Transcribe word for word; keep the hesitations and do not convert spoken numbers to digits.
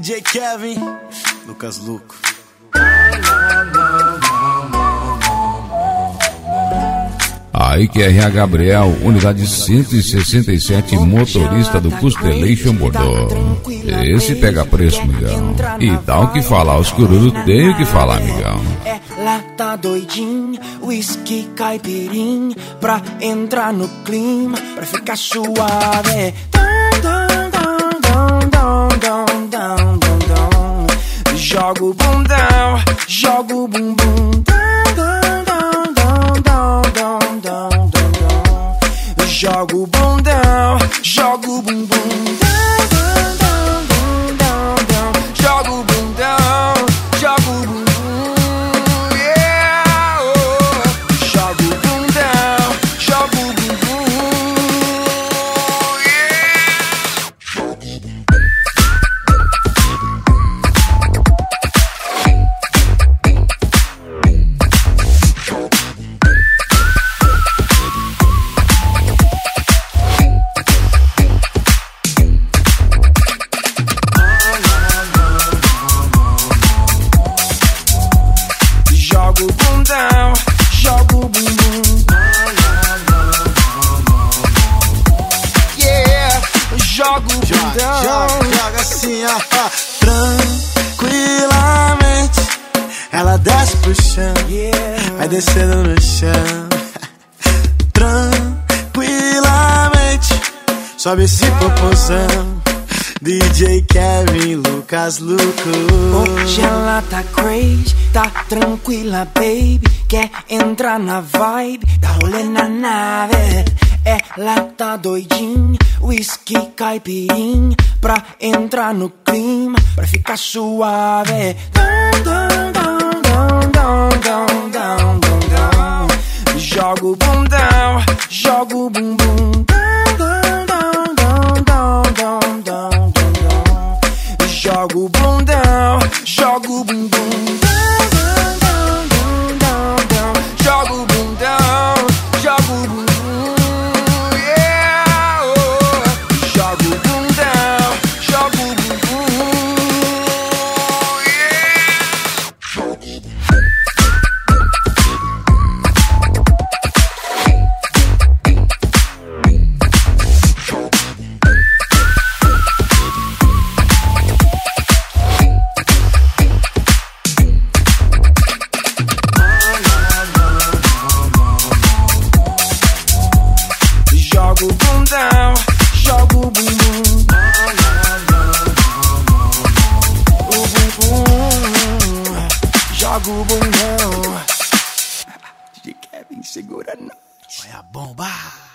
J Kevin, Lucas Luco. Aí que é R A Gabriel, unidade cento e sessenta e sete, motorista do Constellation Bordeaux. Esse pega preço, migão. E dá o que falar, os cururu tem o que falar, migão. Ela tá doidinha, whisky caipirinha, pra entrar no clima, pra ficar suave. Dum, dum, dum, dum, dum, dum, dum, dum. Joga o bundão, joga o bumbum. Joga o bundão, joga o bumbum. Joga o bundão, joga o bumbum. Yeah, oh. Joga o bundão, joga o bumbum. Joga o bundão, joga o bumbum. Yeah, joga o bundão. Joga, joga assim, ó. Tranquilamente ela desce pro chão, yeah. Vai descendo no chão. Tranquilamente sobe esse popozão. D J Kevin, Lucas Luco. Hoje ela tá crazy, tá tranquila, baby. Quer entrar na vibe, dá rolê na nave. Ela tá doidinha, whisky caipirinha, pra entrar no clima, pra ficar suave. Dum, dum, dum, dum, dum, dum, dum, dum. Joga o bundão, joga o bumbum. Joga o bundão, joga o bumbum. Joga o bundão, joga o bumbum. Yeah, oh. Joga o bundão, joga o bumbum. Joga o bundão, joga o bumbum. O bumbum, joga o bundão. D J Kevin, segura nós. Olha a bomba.